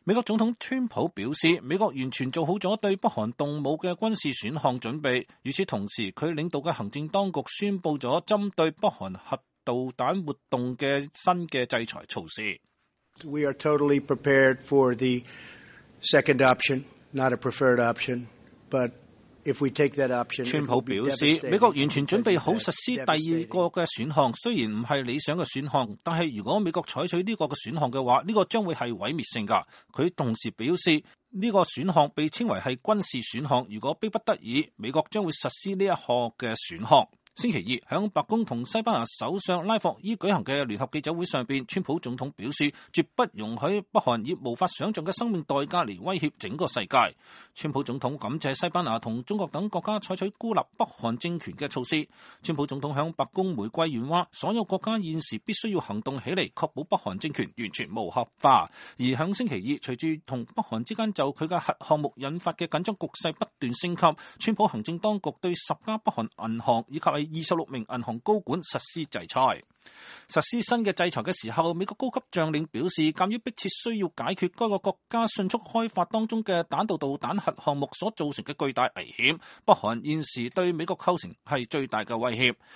美國總統川普表示，美國完全做好咗對北韓動武嘅軍事選項準備。與此同時，佢領導嘅行政當局宣布咗針對北韓核導彈活動嘅新嘅制裁措施。 We are totally prepared for the second option, not a preferred option, but if we take that option, 川普表示，美國完全準備好實施第二個嘅選項，雖然唔係理想嘅選項，但係如果美國採取呢個嘅選項嘅話，呢個將會係毀滅性㗎。佢同時表示，呢個選項被稱為係軍事選項，如果逼不得已，美國將會實施呢一項嘅選項。星期二，響白宮同西班牙首相拉霍伊舉行嘅聯合記者會上邊，川普總統表示，絕不容許北韓以無法想象嘅生命代價嚟威脅整個世界。川普總統感謝西班牙同中國等國家採取孤立北韓政權嘅措施。川普總統響白宮玫瑰園話，所有國家現時必須要行動起嚟，確保北韓政權完全無核化。而響星期二，隨住同北韓之間就佢嘅核項目引發嘅緊張局勢不斷升級，川普行政當局對10家北韓銀行以及係26名銀行高管實施制裁。實施新嘅制裁嘅時候，美國高級將領表示，鑑於迫切需要解決該個國家迅速開發當中嘅彈道導彈核項目所造成嘅巨大危險，北韓現時對美國構成係最大嘅威脅。